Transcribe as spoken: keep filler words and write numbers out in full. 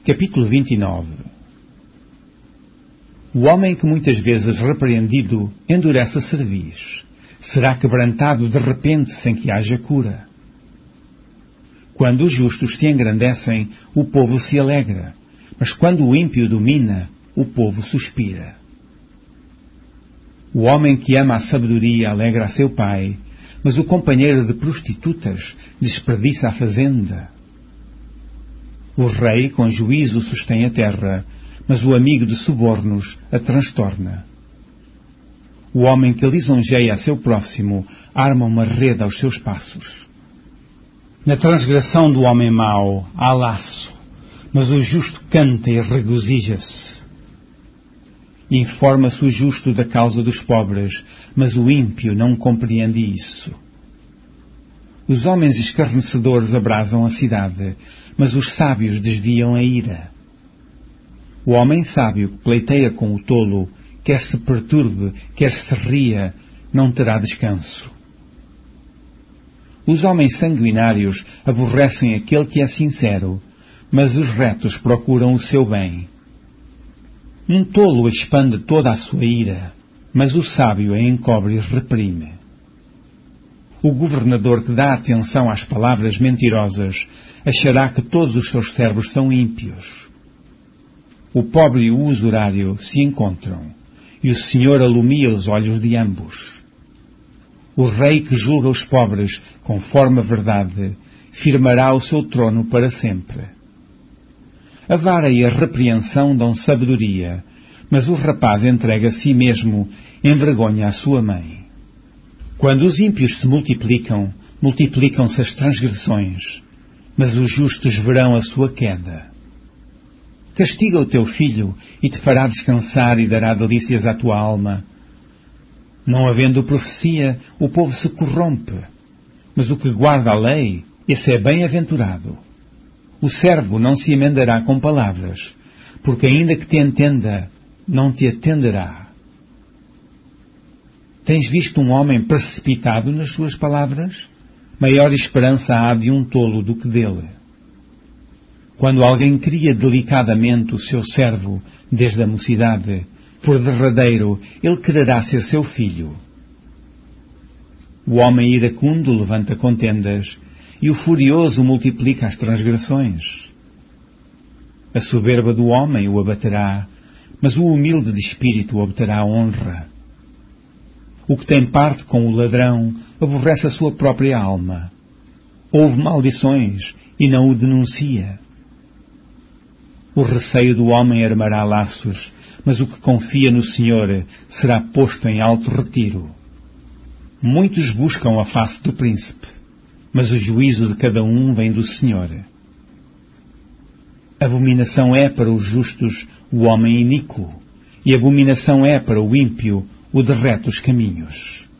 Capítulo vinte e nove. O homem que muitas vezes repreendido endurece a cerviz, será quebrantado de repente sem que haja cura. Quando os justos se engrandecem, o povo se alegra, mas quando o ímpio domina, o povo suspira. O homem que ama a sabedoria alegra a seu pai, mas o companheiro de prostitutas desperdiça a fazenda. O rei com juízo sustém a terra, mas o amigo de subornos a transtorna. O homem que lisonjeia a seu próximo arma uma rede aos seus passos. Na transgressão do homem mau há laço, mas o justo canta e regozija-se. Informa-se o justo da causa dos pobres, mas o ímpio não compreende isso. Os homens escarnecedores abrasam a cidade, mas os sábios desviam a ira. O homem sábio que pleiteia com o tolo, quer se perturbe, quer se ria, não terá descanso. Os homens sanguinários aborrecem aquele que é sincero, mas os retos procuram o seu bem. Um tolo expande toda a sua ira, mas o sábio a encobre e reprime. O governador que dá atenção às palavras mentirosas achará que todos os seus servos são ímpios. O pobre e o usurário se encontram, e o Senhor alumia os olhos de ambos. O rei que julga os pobres conforme a verdade firmará o seu trono para sempre. A vara e a repreensão dão sabedoria, mas o rapaz entrega a si mesmo envergonha a sua mãe. Quando os ímpios se multiplicam, multiplicam-se as transgressões, mas os justos verão a sua queda. Castiga o teu filho e te fará descansar e dará delícias à tua alma. Não havendo profecia, o povo se corrompe, mas o que guarda a lei, esse é bem-aventurado. O servo não se emendará com palavras, porque ainda que te entenda, não te atenderá. Tens visto um homem precipitado nas suas palavras? Maior esperança há de um tolo do que dele. Quando alguém cria delicadamente o seu servo desde a mocidade, por derradeiro, ele quererá ser seu filho. O homem iracundo levanta contendas, e o furioso multiplica as transgressões. A soberba do homem o abaterá, mas o humilde de espírito obterá honra. O que tem parte com o ladrão aborrece a sua própria alma. Ouve maldições e não o denuncia. O receio do homem armará laços, mas o que confia no Senhor será posto em alto retiro. Muitos buscam a face do príncipe, mas o juízo de cada um vem do Senhor. Abominação é para os justos o homem iníquo, e abominação é para o ímpio o de retos caminhos.